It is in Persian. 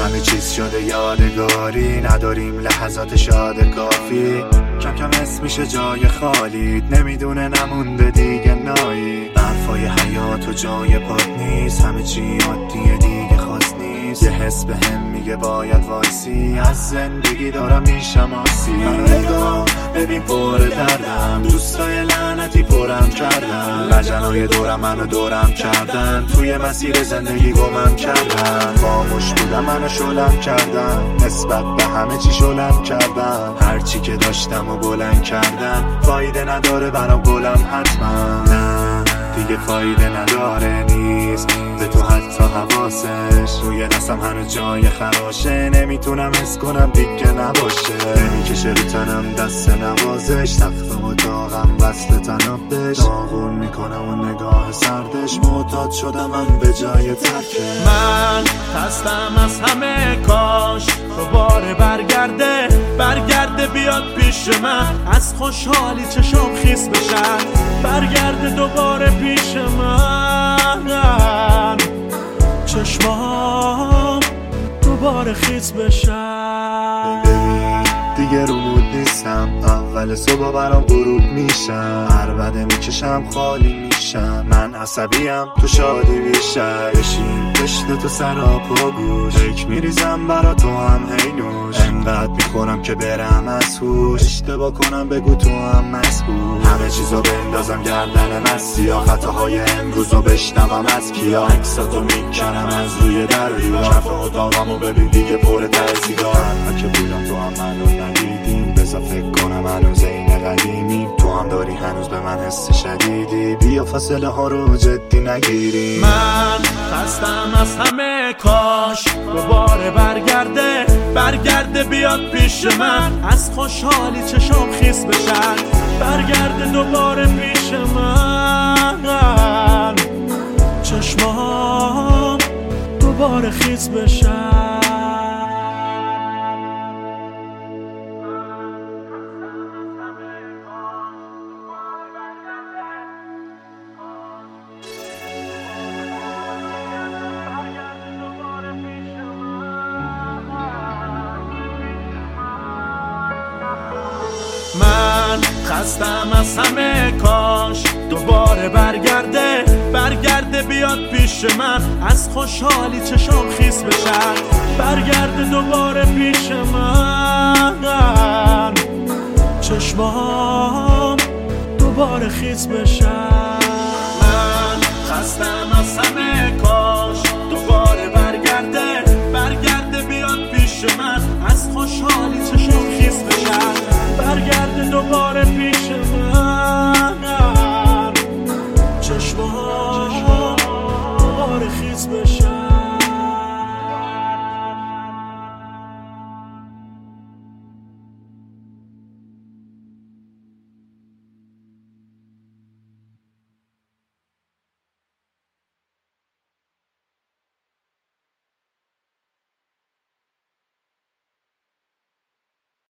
همه چیز شده یادگاری، نداریم لحظات شاد کافی. کم کم اسم میشه جای خالیت، نمیدونه نمونده دیگه نایی. برفای حیات و جای پات نیست، همه چی عادیه دیگه خاص نیست. یه حس به هم میگه باید وایسی، از زندگی دارم میشم آسی. منو نگاه ببین پر دردم، دوستای لعنتی پرم کردن. لجنای دورم منو دورم کردن، توی مسیر زندگی گمم کردن. خاموش بودم منو شلم کردن، نسبت به همه چی شلم کردن. هرچی که داشتم و بلند کردن، فایده نداره برام گلم حتما. نه دیگه فایده نداره نیست به تو حتی حواسش. روی دستم هنوز جای خراشه، نمیتونم حس کنم دیگه نباشه. نمیکشه رو تنم دست نوازش، تختم و داغم وصل تنابش. داغون میکنم و نگاه سردش، معتاد شدم من به جای ترکه. من خستم از همه، کاش دوباره برگرده بیاد پیش من. از خوشحالی چشام خیس بشن، برگرده دوباره پیش من. چشمام دوباره خیس بشن. دیگه رو مود نیستم، اول صبح برام غروب میشم. عربده میکشم خالی میشم، من عصبیم تو شادی بیشتر. بشین پشت تو سراپا گوش، فکر میریزم برا تو هم هینوش. انقدر میخورم که برم از هوش، اشتباه کنم بگو تو هم مسئول. همه چیزو بندازم گردن مسیا، خطاهای امروزو بشنوم از کیا. عکساتو میکنم از روی دریا، کف اتاقمو ببین دیگه پر ترسیدار. من که بودم تو هم منو ندیدیم، بذار فکر کنم هنوز این قدیمیم. تو هم داری هنوز به من حس شدیدی، بیا فاصله ها رو جدی نگیریم. من خستم از همه، کاش دوباره برگرده بیاد پیش من. از خوشحالی چشام خیس بشن، برگرده دوباره پیش من. چشمام دوباره خیس بشن. من خستم از همه، کاش دوباره برگرده بیاد پیش من. از خوشحالی چشام خیس بشن، برگرده دوباره پیش من. چشمام دوباره خیس بشن. من خستم از همه، کاش دوباره برگرده بیاد پیش من. از خوشحالی چشام خیس بشن، برگرده دوباره پیش